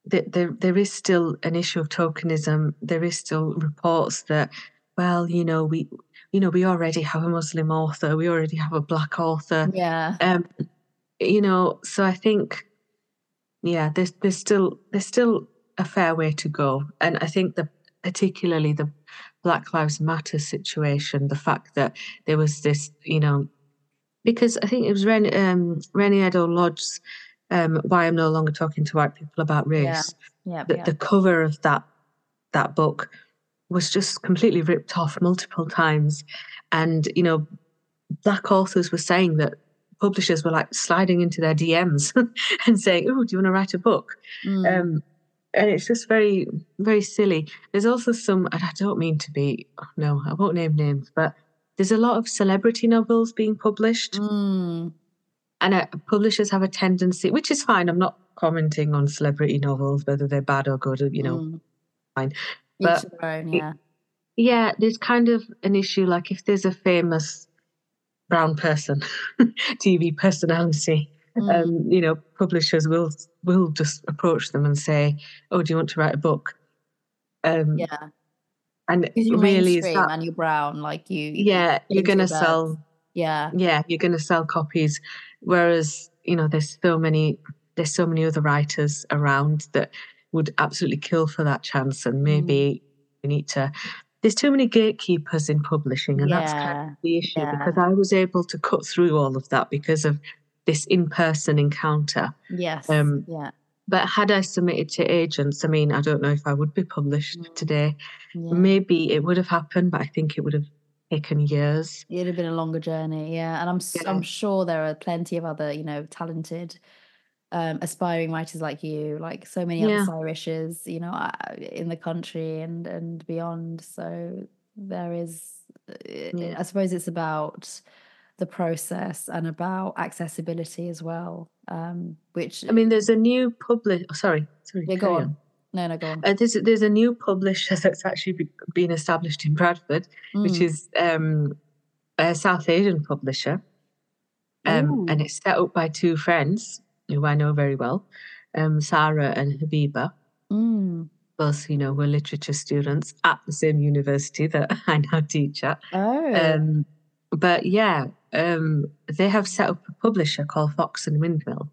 th- there there is still an issue of tokenism. There is still reports that, well, you know, we you know we already have a Muslim author, we already have a Black author, Yeah. um, you know. So I think, yeah, there's there's still there's still a fair way to go, and I think that particularly the Black Lives Matter situation, the fact that there was this, you know, because I think it was Ren, um, Rennie Edo-Lodge's um, "Why I'm No Longer Talking to White People About Yeah. Race." Yeah. That Yeah. the cover of that that book was just completely ripped off multiple times, and you know, Black authors were saying that publishers were like sliding into their D Ms and saying, "Oh, do you want to write a book?" Mm. Um, and it's just very, very silly. There's also some, and I don't mean to be, no, I won't name names, but there's a lot of celebrity novels being published. Mm. And uh, publishers have a tendency, which is fine. I'm not commenting on celebrity novels, whether they're bad or good, you know, Mm. fine. Each But to their own, it- yeah. yeah, there's kind of an issue. Like if there's a famous brown person, T V personality, Mm. um, you know, publishers will will just approach them and say, "Oh, do you want to write a book?" Um, Yeah. and Because you're really, is mainstream that, and you're brown, like you, yeah, you're into going the to birds. sell, Yeah. yeah, you're going to sell copies. Whereas, you know, there's so many, there's so many other writers around that would absolutely kill for that chance. And maybe we need to, there's too many gatekeepers in publishing, and that's kind Yeah. of the issue, Yeah. because I was able to cut through all of that because of this in-person encounter. Yes. Um, Yeah. But had I submitted to agents, I mean, I don't know if I would be published Mm. today. Yeah. Maybe it would have happened, but I think it would have taken years. It'd have been a longer journey, yeah. And I'm s- Yeah. I'm sure there are plenty of other, you know, talented, um, aspiring writers like you, like so many other Yeah. Irishes, you know, uh, in the country and and beyond. So there is, uh, Yeah. I suppose it's about the process and about accessibility as well. Um, which I mean, there's a new publish. Oh, sorry, sorry, yeah, go carry on. on. No, no, go on. Uh, there's there's a new publisher that's actually be, been established in Bradford, which Mm. is um, a South Asian publisher, um, and Ooh. it's set up by two friends who I know very well, um, Sarah and Habiba. Mm. Both, you know, were literature students at the same university that I now teach at. Oh. Um, but yeah, um, they have set up a publisher called Fox and Windmill,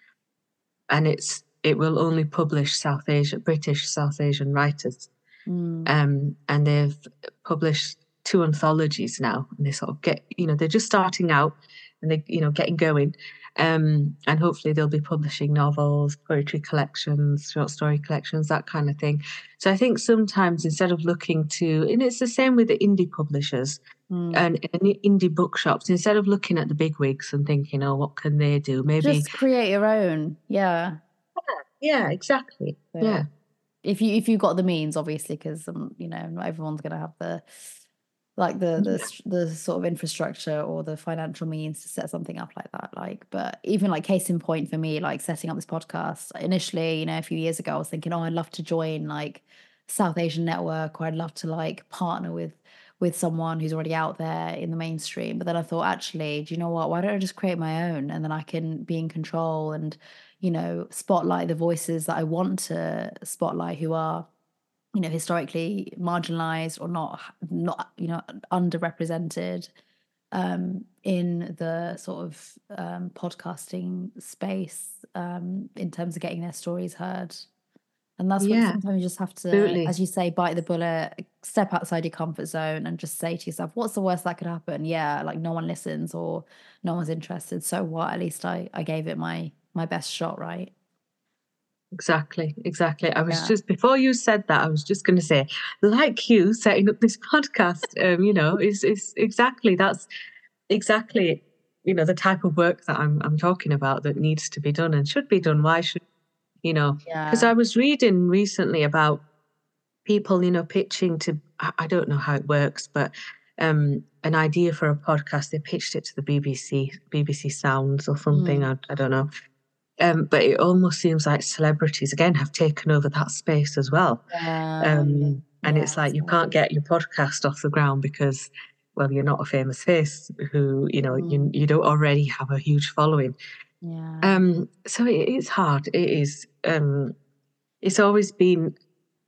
and it's it will only publish South Asia British South Asian writers. Mm. Um, and they've published two anthologies now, and they sort of get, you know, they're just starting out and they, you know, getting going. Um, and hopefully they'll be publishing novels, poetry collections, short story collections, that kind of thing. So I think sometimes instead of looking to, and it's the same with the indie publishers Mm. and, and indie bookshops, instead of looking at the big wigs and thinking, oh, what can they do? Maybe Just create your own. Yeah. yeah, exactly. So, Yeah. If you if you've got the means, obviously, because um, you know, not everyone's going to have the like the the s- the sort of infrastructure or the financial means to set something up like that. Like, but even like case in point for me, like setting up this podcast initially, you know, a few years ago, I was thinking, oh, I'd love to join like South Asian network, or I'd love to like partner with with someone who's already out there in the mainstream. But then I thought, actually, do you know what? Why don't I just create my own, and then I can be in control and, you know, spotlight the voices that I want to spotlight, who are, you know, historically marginalized or not, not, you know, underrepresented um, in the sort of um, podcasting space um, in terms of getting their stories heard. And that's what Yeah, sometimes you just have to, absolutely. as you say, bite the bullet, step outside your comfort zone and just say to yourself, what's the worst that could happen? Yeah, like no one listens or no one's interested. So what? At least I, I gave it my my best shot, right? Exactly, exactly. I was Yeah. just, before you said that, I was just going to say, like you setting up this podcast, um, you know, is is exactly, that's exactly, you know, the type of work that I'm I'm talking about that needs to be done and should be done. Why should, you know, because Yeah. I was reading recently about people, you know, pitching to, I I don't know how it works, but um, an idea for a podcast, they pitched it to the B B C, B B C Sounds or something, Mm. I, I don't know. Um, but it almost seems like celebrities again have taken over that space as well. Yeah. Um, and Yeah. it's like you So, can't get your podcast off the ground because, well, you're not a famous face who, you know, you mm, you don't already have a huge following. yeah. Um, so it is hard. It is. Um, it's always been,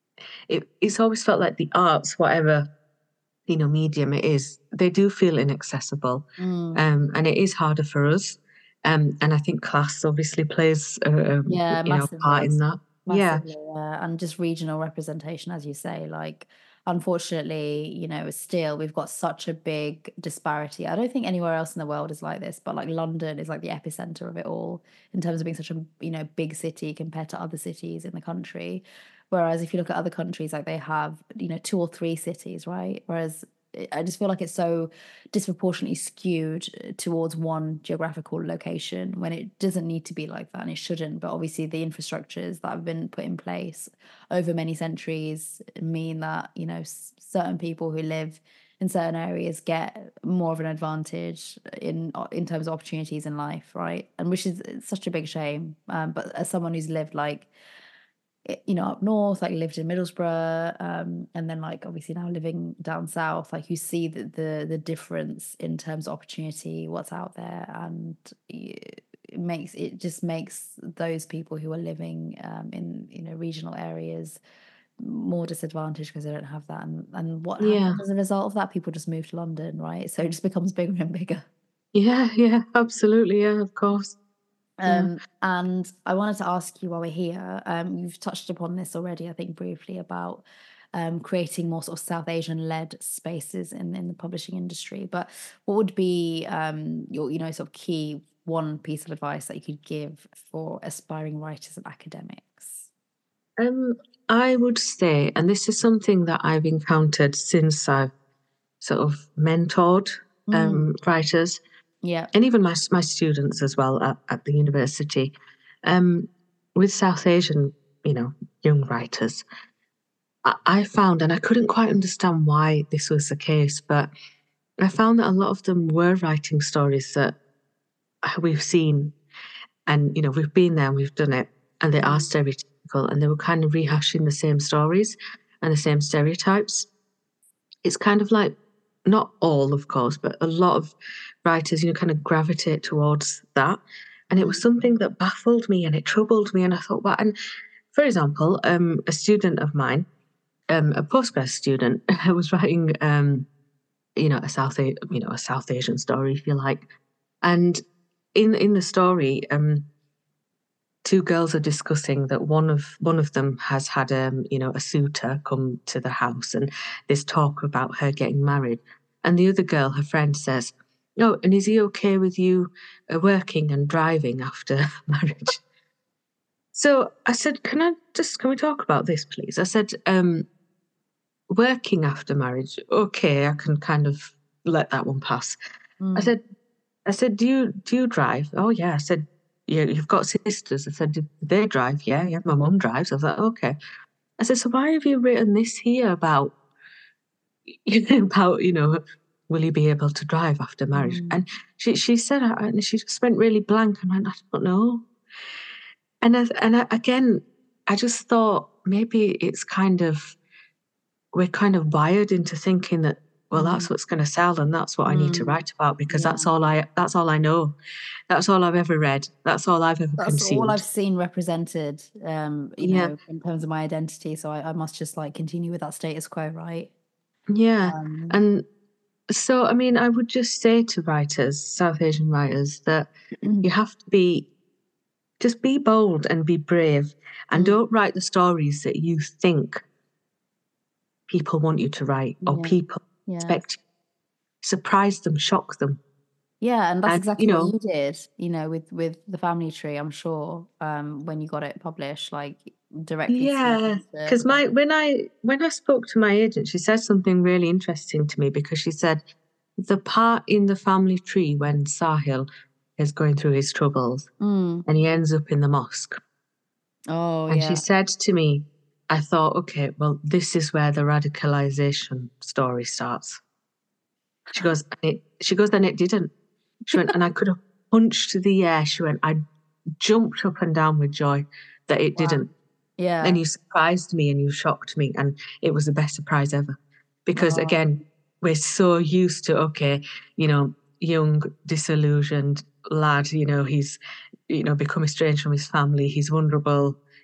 it, it's always felt like the arts, whatever, you know, medium it is, they do feel inaccessible. Mm. Um, and it is harder for us. Um, and I think class obviously plays a, a Yeah, you know, part in massively. that. Yeah. Massively, yeah. And just regional representation, as you say, like, unfortunately, you know, still we've got such a big disparity. I don't think anywhere else in the world is like this, but like London is like the epicenter of it all in terms of being such a, you know, big city compared to other cities in the country. Whereas if you look at other countries, like they have, you know, two or three cities, right? Whereas I just feel like it's so disproportionately skewed towards one geographical location when it doesn't need to be like that, and it shouldn't. But obviously the infrastructures that have been put in place over many centuries mean that, you know, s- certain people who live in certain areas get more of an advantage in in terms of opportunities in life, right? And which is such a big shame. Um, but as someone who's lived like, you know, up north, like lived in Middlesbrough, um, and then like obviously now living down south, like you see the the, the difference in terms of opportunity, what's out there, and it makes it just makes those people who are living um, in, you know, regional areas more disadvantaged because they don't have that. And and what Yeah. happens as a result of that? People just move to London, right? So it just becomes bigger and bigger. Yeah. Yeah. Absolutely. Yeah. Of course. Yeah. Um, and I wanted to ask you while we're here, um, you've touched upon this already, I think briefly, about um, creating more sort of South Asian led spaces in, in the publishing industry. But what would be um, your, you know, sort of key one piece of advice that you could give for aspiring writers and academics? Um, I would say, and this is something that I've encountered since I've sort of mentored Mm, um, writers, yeah. and even my my students as well at, at the university, um, with South Asian, you know, young writers. I, I found, and I couldn't quite understand why this was the case, but I found that a lot of them were writing stories that we've seen, and you know, we've been there and we've done it, and they are Mm, stereotypical, and they were kind of rehashing the same stories and the same stereotypes. It's kind of like, not all, of course, but a lot of writers, you know, kind of gravitate towards that. And it was mm, something that baffled me and it troubled me. And I thought, well, and for example, um, a student of mine, um, a postgrad student, was writing, um, you know, a South, A- you know, a South Asian story, if you like. And in in the story, um, two girls are discussing that one of one of them has had um you know a suitor come to the house, and there's talk about her getting married, and the other girl, her friend, says, "Oh, and is he okay with you uh, working and driving after marriage?" So I said, "Can I just can we talk about this, please?" I said, um working after marriage, okay, I can kind of let that one pass. I mm, said, I said, do you do you drive? Oh yeah. I said, yeah, you've got sisters. I said, do they drive? Yeah, yeah, my mum drives. I was like, okay. I said, so why have you written this here about, you know, about, you know, will you be able to drive after marriage? mm. And she she said, uh, and she just went really blank and went, I don't know. And I, and I, again, I just thought maybe it's kind of, we're kind of wired into thinking that, well, Mm, that's what's going to sell and that's what I need to mm, write about because yeah. that's all I that's all I know. That's all I've ever read. That's all I've ever That's all I've consumed. seen represented, um, you Yeah. know, in terms of my identity. So I, I must just like continue with that status quo, right? Yeah. Um, And so, I mean, I would just say to writers, South Asian writers, that you have to be, just be bold and be brave and mm, don't write the stories that you think people want you to write or yeah, people yeah. expect. Surprise them, shock them. Yeah, and that's And, you exactly what know, you did, you know, with with the family tree, I'm sure, um, when you got it published, like directly yeah, speaking to because my when I when I spoke to my agent, she said something really interesting to me because she said the part in the family tree when Sahil is going through his troubles mm. and he ends up in the mosque. Oh And she yeah. said to me, I thought, okay, well, this is where the radicalization story starts. She goes, and it, she goes, then it didn't. She went, and I could have punched the air. She went, I jumped up and down with joy that it Wow. didn't. And Yeah. you surprised me and you shocked me. And it was the best surprise ever. Because Oh, again, we're so used to, okay, you know, young, disillusioned lad, you know, he's, you know, become estranged from his family. He's vulnerable.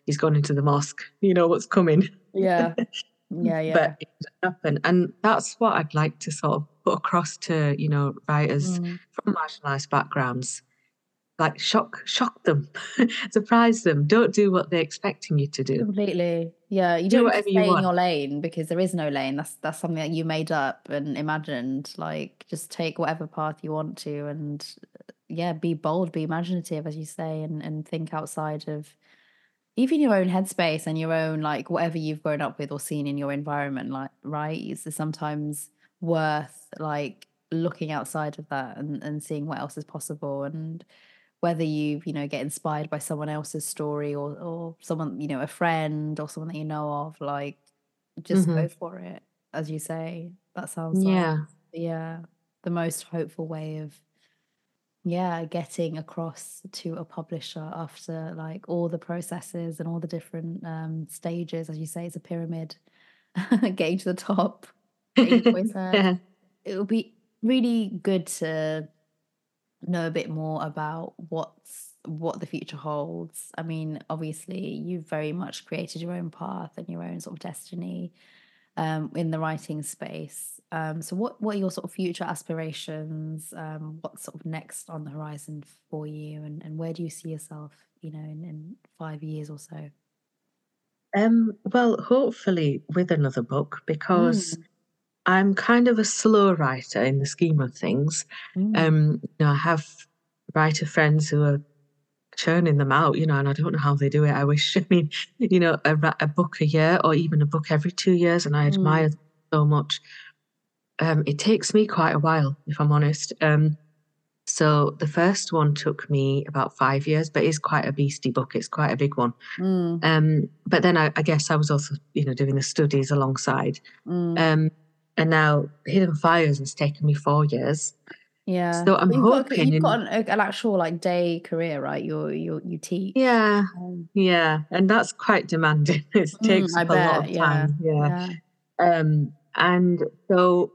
he's gone into the mosque, you know what's coming. Yeah. Yeah, yeah. But it happened. And that's what I'd like to sort of put across to, you know, writers Mm. from marginalised backgrounds. Like shock shock them, surprise them. Don't do what they're expecting you to do. Completely. Yeah, you Do don't whatever just you stay in want. your lane because there is no lane. That's that's something that you made up and imagined. Like, just take whatever path you want to, and yeah, be bold, be imaginative, as you say, and and think outside of even your own headspace and your own, like, whatever you've grown up with or seen in your environment. Like, right, it's sometimes worth like looking outside of that and and seeing what else is possible. And whether you, you know, get inspired by someone else's story or or someone, you know, a friend or someone that you know of, like, just Hmm. go for it, as you say. That sounds like, Yeah. yeah, the most hopeful way of, yeah, getting across to a publisher after like all the processes and all the different um stages. As you say, it's a pyramid. Getting to the top, getting your voice heard. Yeah. It would be really good to know a bit more about what's what the future holds. I mean, obviously, you've very much created your own path and your own sort of destiny um, in the writing space. Um, so, what what are your sort of future aspirations? Um, what's sort of next on the horizon for you, and, and where do you see yourself, you know, in, in five years or so? Um, well, hopefully with another book, because Mm, I'm kind of a slow writer in the scheme of things. mm, Um, you know, I have writer friends who are churning them out, you know, and I don't know how they do it. I wish, I mean, you know, a, ra- a book a year or even a book every two years, and I mm, admire them so much. Um, it takes me quite a while, if I'm honest. Um, so the first one took me about five years, but it's quite a beastie book. It's quite a big one. mm, Um, but then I, I guess I was also, you know, doing the studies alongside. mm. Um, and now Hidden Fires has taken me four years. Yeah, So I'm but you've got a, hoping you've got in, an, an actual like day career, right? You you you teach. yeah, Um, yeah, and that's quite demanding. It mm, takes I up a lot bet. of Yeah, time. Yeah. yeah. Um, and so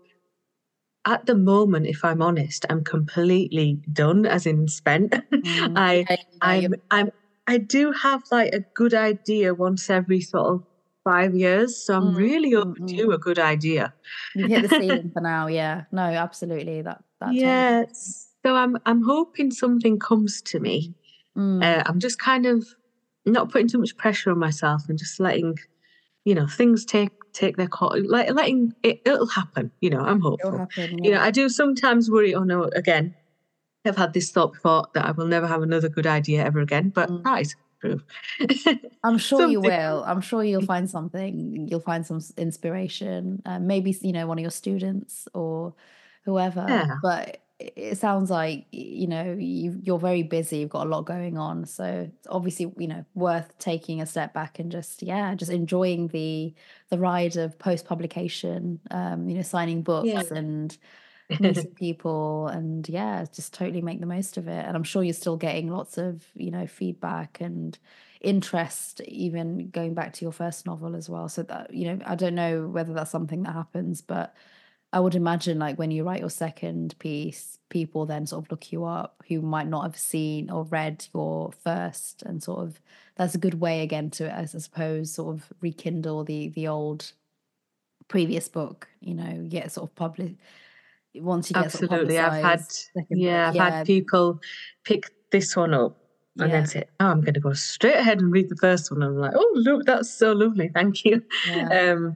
at the moment, if I'm honest, I'm completely done, as in spent. Mm, I, yeah, yeah. You're, I'm, I'm, I do have like a good idea once every sort of five years, so I'm mm, really mm, mm. overdue a good idea. You've hit the ceiling for now. Yeah. No, absolutely. That that totally makes sense. Yes. So I'm, I'm hoping something comes to me. Mm, Uh, I'm just kind of not putting too much pressure on myself and just letting, you know, things take take their course, like letting it, it'll happen. You know, I'm it'll hopeful. happen. You know, Yeah. I do sometimes worry. Oh no, again, I've had this thought before that I will never have another good idea ever again. But Mm. that is true. I'm sure you Something. will. I'm sure you'll find something. You'll find some s- inspiration. Uh, maybe, you know, one of your students or whoever. Yeah, But it it sounds like, y- you know, you you're very busy. You've got a lot going on. So it's obviously, you know, worth taking a step back and just, yeah, just enjoying the the ride of post publication. Um, you know, signing yeah, books and meeting people, and yeah, just totally make the most of it. And I'm sure you're still getting lots of, you know, feedback and interest, even going back to your first novel as well. So that, you know, I don't know whether that's something that happens, but I would imagine like when you write your second piece, people then sort of look you up who might not have seen or read your first, and sort of that's a good way again to, I suppose, sort of rekindle the the old previous book, you know, get sort of public once you get sort of absolutely. I've had, publicized second book. yeah, I've had Yeah, people pick this one up and then yeah, say, "Oh, I'm going to go straight ahead and read the first one." I'm like, "Oh, look, that's so lovely, thank you." yeah. Um,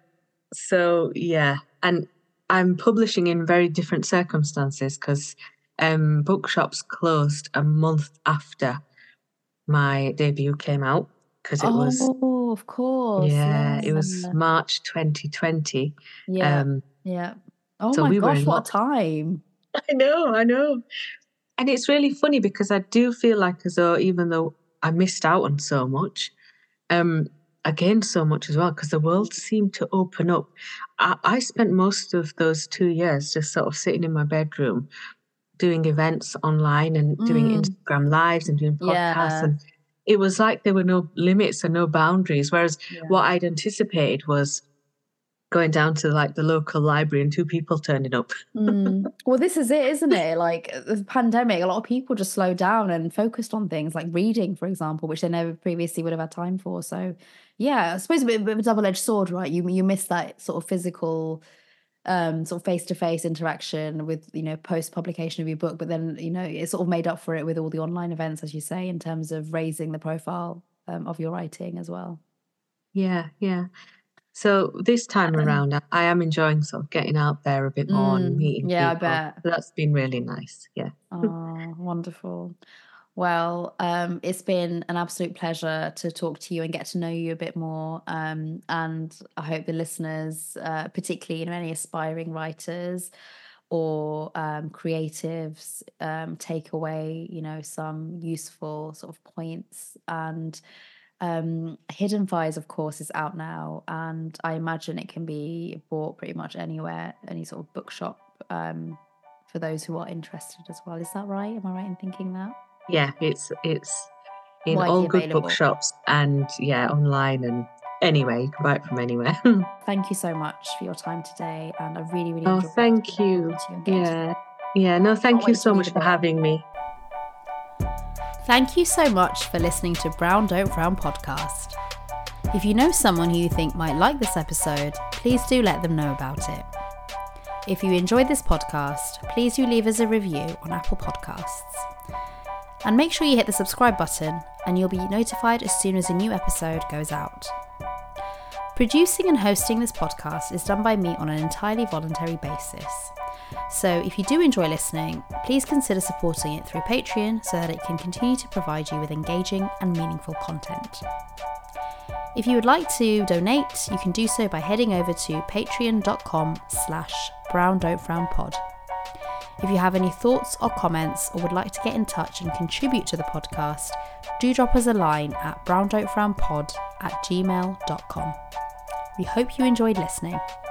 so yeah, and I'm publishing in very different circumstances because um, bookshops closed a month after my debut came out because it was, Oh, of course. yeah, it was Yeah. March twenty twenty. Yeah. Um, Yeah. Oh so my we were gosh, in what a lock. time. I know, I know. And it's really funny because I do feel like as though even though I missed out on so much, um, I gained so much as well because the world seemed to open up. I, I spent most of those two years just sort of sitting in my bedroom doing events online and doing Mm, Instagram lives and doing podcasts. yeah. And it was like there were no limits and no boundaries. Whereas Yeah. what I'd anticipated was going down to like the local library and two people turning up. mm. Well, this is it, isn't it? Like the pandemic, a lot of people just slowed down and focused on things like reading, for example, which they never previously would have had time for. So yeah, I suppose a bit, a bit of a double-edged sword, right? You you miss that sort of physical, um, sort of face-to-face interaction with, you know, post-publication of your book, but then, you know, it sort of made up for it with all the online events, as you say, in terms of raising the profile um, of your writing as well. Yeah, yeah. So this time around, I, I am enjoying sort of getting out there a bit more and Mm, meeting yeah, people. I bet. So that's been really nice. Yeah. Oh, wonderful. Well, um, it's been an absolute pleasure to talk to you and get to know you a bit more. Um, and I hope the listeners, uh, particularly, you know, any aspiring writers or um, creatives, um, take away, you know, some useful sort of points. And um, Hidden Fires, of course, is out now, and I imagine it can be bought pretty much anywhere, any sort of bookshop. Um, for those who are interested as well. Is that right? Am I right in thinking that? Yeah, it's it's in Widely all good available. bookshops and yeah, online and anywhere. You can buy it from anywhere. Thank you so much for your time today, and I really, really Oh, enjoyed thank you. you Yeah, yeah. No, thank you so much for having me. Thank you so much for listening to Brown Don't Frown podcast. If you know someone who you think might like this episode, please do let them know about it. If you enjoyed this podcast, please do leave us a review on Apple Podcasts. And make sure you hit the subscribe button and you'll be notified as soon as a new episode goes out. Producing and hosting this podcast is done by me on an entirely voluntary basis. So if you do enjoy listening, please consider supporting it through Patreon so that it can continue to provide you with engaging and meaningful content. If you would like to donate, you can do so by heading over to patreon.com slash brown don't frown pod. If you have any thoughts or comments or would like to get in touch and contribute to the podcast, do drop us a line at brown don't frown pod at gmail dot com. We hope you enjoyed listening.